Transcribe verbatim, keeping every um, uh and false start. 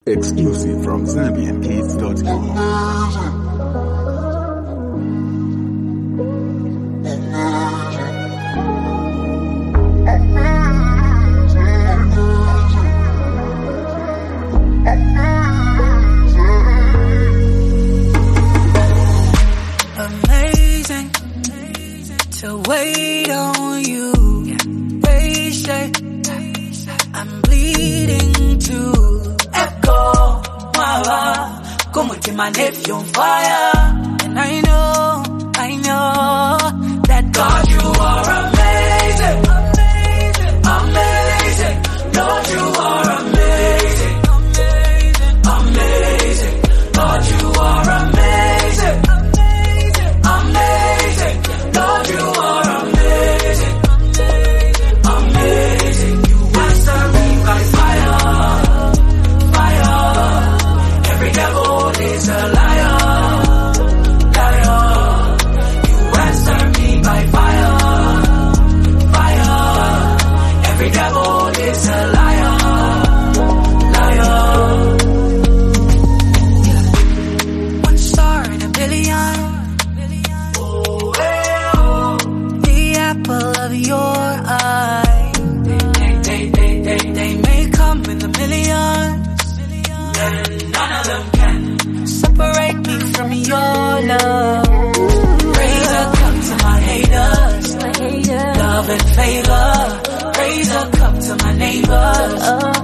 Exclusive from Zambian Kids dot com. Amazing to wait on you. Patient, I'm bleeding to echo. Mama, como te manejo on fire. And I know, I know that God, you are amazing, amazing, amazing. Lord, you are amazing, amazing, amazing. Lord, you are amazing, amazing. Lord, you are amazing, amazing. You answer me by fire, fire. Every devil is a liar, liar. You answer me by fire, fire. Every devil is a liar, liar. One star in a billion. Oh, hey, oh. The apple of your eye. They, they, they, they, they may come in the millions, and none of them can separate me from your love. Raise a cup to my haters, love and favor. Raise a cup to my neighbors.